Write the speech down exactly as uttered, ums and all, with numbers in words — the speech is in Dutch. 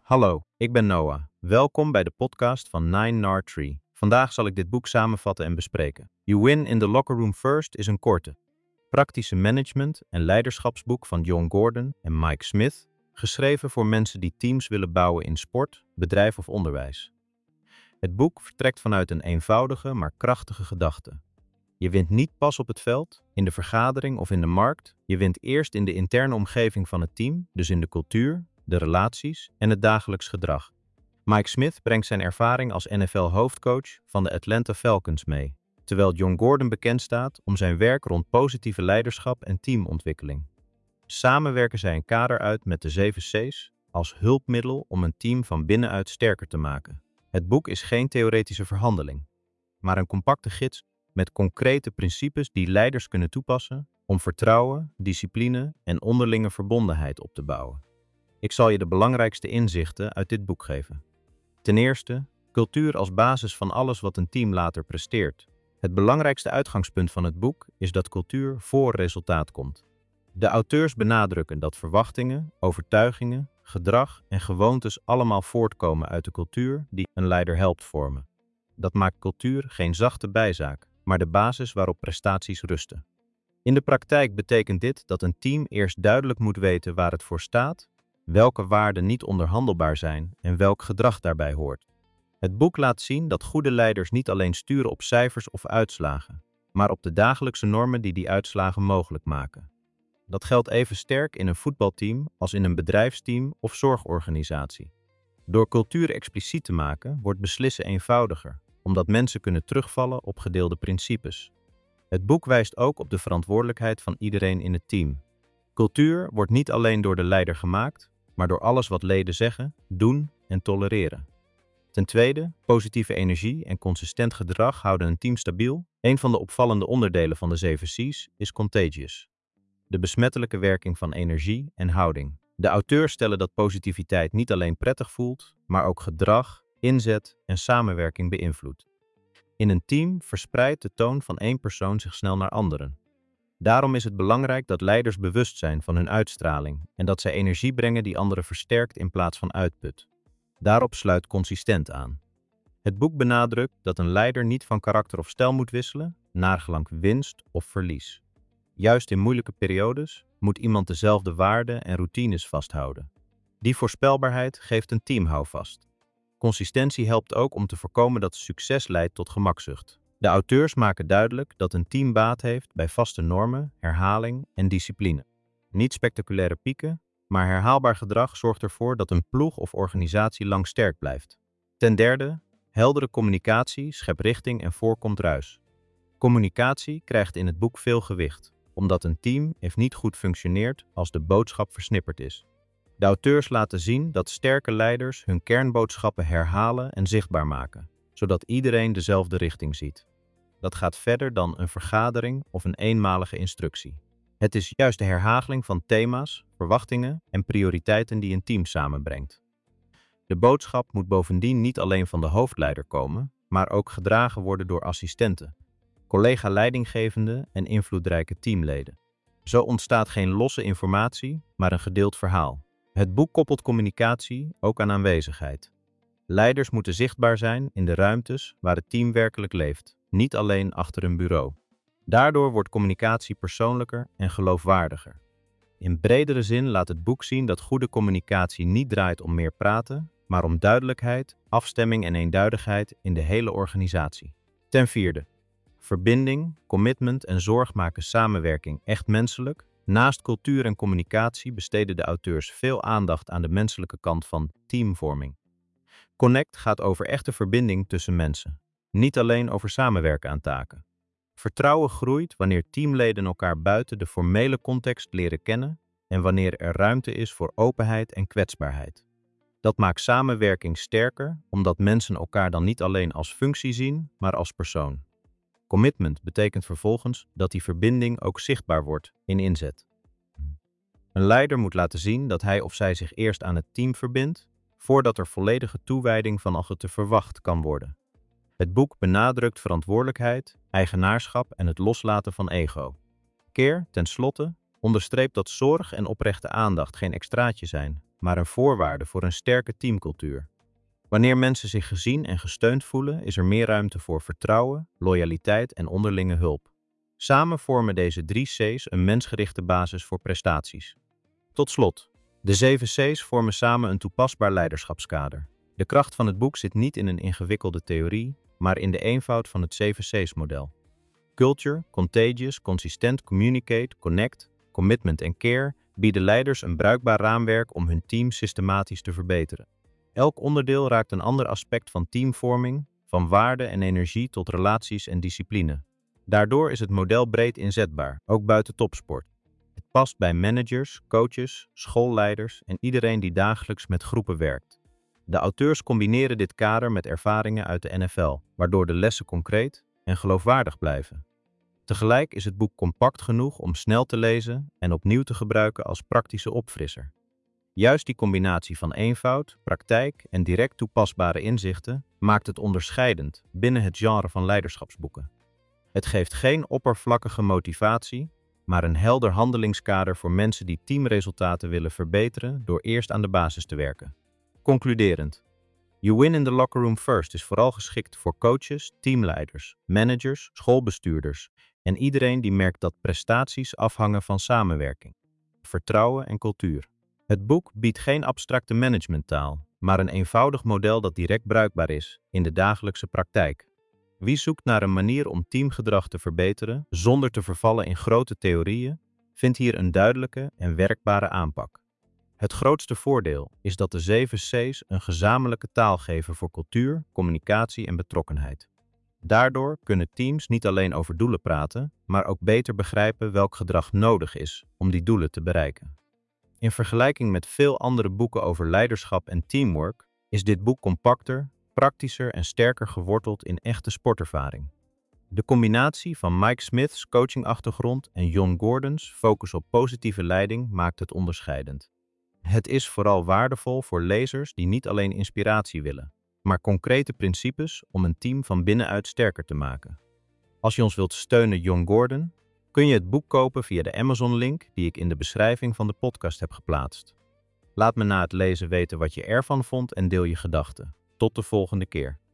Hallo, ik ben Noah. Welkom bij de podcast van Nine Nar Tree. Vandaag zal ik dit boek samenvatten en bespreken. You Win in the Locker Room First is een korte, praktische management- en leiderschapsboek van John Gordon en Mike Smith, geschreven voor mensen die teams willen bouwen in sport, bedrijf of onderwijs. Het boek vertrekt vanuit een eenvoudige maar krachtige gedachte. Je wint niet pas op het veld, in de vergadering of in de markt. Je wint eerst in de interne omgeving van het team, dus in de cultuur, de relaties en het dagelijks gedrag. Mike Smith brengt zijn ervaring als N F L-hoofdcoach van de Atlanta Falcons mee, terwijl John Gordon bekend staat om zijn werk rond positieve leiderschap en teamontwikkeling. Samen werken zij een kader uit met de zeven C's als hulpmiddel om een team van binnenuit sterker te maken. Het boek is geen theoretische verhandeling, maar een compacte gids met concrete principes die leiders kunnen toepassen om vertrouwen, discipline en onderlinge verbondenheid op te bouwen. Ik zal je de belangrijkste inzichten uit dit boek geven. Ten eerste, cultuur als basis van alles wat een team later presteert. Het belangrijkste uitgangspunt van het boek is dat cultuur voor resultaat komt. De auteurs benadrukken dat verwachtingen, overtuigingen, gedrag en gewoontes allemaal voortkomen uit de cultuur die een leider helpt vormen. Dat maakt cultuur geen zachte bijzaak, maar de basis waarop prestaties rusten. In de praktijk betekent dit dat een team eerst duidelijk moet weten waar het voor staat, welke waarden niet onderhandelbaar zijn en welk gedrag daarbij hoort. Het boek laat zien dat goede leiders niet alleen sturen op cijfers of uitslagen, maar op de dagelijkse normen die die uitslagen mogelijk maken. Dat geldt even sterk in een voetbalteam als in een bedrijfsteam of zorgorganisatie. Door cultuur expliciet te maken, wordt beslissen eenvoudiger, omdat mensen kunnen terugvallen op gedeelde principes. Het boek wijst ook op de verantwoordelijkheid van iedereen in het team. Cultuur wordt niet alleen door de leider gemaakt, maar door alles wat leden zeggen, doen en tolereren. Ten tweede, positieve energie en consistent gedrag houden een team stabiel. Een van de opvallende onderdelen van de zeven C's is contagious. De besmettelijke werking van energie en houding. De auteurs stellen dat positiviteit niet alleen prettig voelt, maar ook gedrag, inzet en samenwerking beïnvloedt. In een team verspreidt de toon van één persoon zich snel naar anderen. Daarom is het belangrijk dat leiders bewust zijn van hun uitstraling en dat zij energie brengen die anderen versterkt in plaats van uitput. Daarop sluit consistent aan. Het boek benadrukt dat een leider niet van karakter of stijl moet wisselen, naargelang winst of verlies. Juist in moeilijke periodes moet iemand dezelfde waarden en routines vasthouden. Die voorspelbaarheid geeft een team houvast. Consistentie helpt ook om te voorkomen dat succes leidt tot gemakzucht. De auteurs maken duidelijk dat een team baat heeft bij vaste normen, herhaling en discipline. Niet spectaculaire pieken, maar herhaalbaar gedrag zorgt ervoor dat een ploeg of organisatie lang sterk blijft. Ten derde, heldere communicatie schept richting en voorkomt ruis. Communicatie krijgt in het boek veel gewicht, omdat een team heeft niet goed functioneert als de boodschap versnipperd is. De auteurs laten zien dat sterke leiders hun kernboodschappen herhalen en zichtbaar maken, zodat iedereen dezelfde richting ziet. Dat gaat verder dan een vergadering of een eenmalige instructie. Het is juist de herhaling van thema's, verwachtingen en prioriteiten die een team samenbrengt. De boodschap moet bovendien niet alleen van de hoofdleider komen, maar ook gedragen worden door assistenten, collega-leidinggevenden en invloedrijke teamleden. Zo ontstaat geen losse informatie, maar een gedeeld verhaal. Het boek koppelt communicatie ook aan aanwezigheid. Leiders moeten zichtbaar zijn in de ruimtes waar het team werkelijk leeft, niet alleen achter een bureau. Daardoor wordt communicatie persoonlijker en geloofwaardiger. In bredere zin laat het boek zien dat goede communicatie niet draait om meer praten, maar om duidelijkheid, afstemming en eenduidigheid in de hele organisatie. Ten vierde, verbinding, commitment en zorg maken samenwerking echt menselijk. Naast cultuur en communicatie besteden de auteurs veel aandacht aan de menselijke kant van teamvorming. Connect gaat over echte verbinding tussen mensen, niet alleen over samenwerken aan taken. Vertrouwen groeit wanneer teamleden elkaar buiten de formele context leren kennen en wanneer er ruimte is voor openheid en kwetsbaarheid. Dat maakt samenwerking sterker, omdat mensen elkaar dan niet alleen als functie zien, maar als persoon. Commitment betekent vervolgens dat die verbinding ook zichtbaar wordt in inzet. Een leider moet laten zien dat hij of zij zich eerst aan het team verbindt, voordat er volledige toewijding van al te verwacht kan worden. Het boek benadrukt verantwoordelijkheid, eigenaarschap en het loslaten van ego. Keer, ten slotte, onderstreept dat zorg en oprechte aandacht geen extraatje zijn, maar een voorwaarde voor een sterke teamcultuur. Wanneer mensen zich gezien en gesteund voelen, is er meer ruimte voor vertrouwen, loyaliteit en onderlinge hulp. Samen vormen deze drie C's een mensgerichte basis voor prestaties. Tot slot, de zeven C's vormen samen een toepasbaar leiderschapskader. De kracht van het boek zit niet in een ingewikkelde theorie, maar in de eenvoud van het zeven C's-model. Culture, contagious, consistent, communicate, connect, commitment en care bieden leiders een bruikbaar raamwerk om hun team systematisch te verbeteren. Elk onderdeel raakt een ander aspect van teamvorming, van waarde en energie tot relaties en discipline. Daardoor is het model breed inzetbaar, ook buiten topsport. Het past bij managers, coaches, schoolleiders en iedereen die dagelijks met groepen werkt. De auteurs combineren dit kader met ervaringen uit de N F L, waardoor de lessen concreet en geloofwaardig blijven. Tegelijk is het boek compact genoeg om snel te lezen en opnieuw te gebruiken als praktische opfrisser. Juist die combinatie van eenvoud, praktijk en direct toepasbare inzichten maakt het onderscheidend binnen het genre van leiderschapsboeken. Het geeft geen oppervlakkige motivatie, maar een helder handelingskader voor mensen die teamresultaten willen verbeteren door eerst aan de basis te werken. Concluderend. You Win in the Locker Room First is vooral geschikt voor coaches, teamleiders, managers, schoolbestuurders en iedereen die merkt dat prestaties afhangen van samenwerking, vertrouwen en cultuur. Het boek biedt geen abstracte managementtaal, maar een eenvoudig model dat direct bruikbaar is in de dagelijkse praktijk. Wie zoekt naar een manier om teamgedrag te verbeteren zonder te vervallen in grote theorieën, vindt hier een duidelijke en werkbare aanpak. Het grootste voordeel is dat de zeven C's een gezamenlijke taal geven voor cultuur, communicatie en betrokkenheid. Daardoor kunnen teams niet alleen over doelen praten, maar ook beter begrijpen welk gedrag nodig is om die doelen te bereiken. In vergelijking met veel andere boeken over leiderschap en teamwork is dit boek compacter, praktischer en sterker geworteld in echte sportervaring. De combinatie van Mike Smith's coachingachtergrond en Jon Gordon's focus op positieve leiding maakt het onderscheidend. Het is vooral waardevol voor lezers die niet alleen inspiratie willen, maar concrete principes om een team van binnenuit sterker te maken. Als je ons wilt steunen, Jon Gordon, kun je het boek kopen via de Amazon-link die ik in de beschrijving van de podcast heb geplaatst. Laat me na het lezen weten wat je ervan vond en deel je gedachten. Tot de volgende keer.